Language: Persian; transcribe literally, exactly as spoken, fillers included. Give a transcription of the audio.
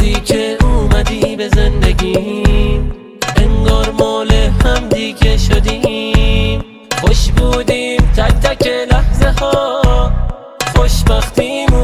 روزی که اومدی به زندگیم انگار مال هم دیگه شدیم. خوش بودیم تک تک لحظه ها، خوشبختیم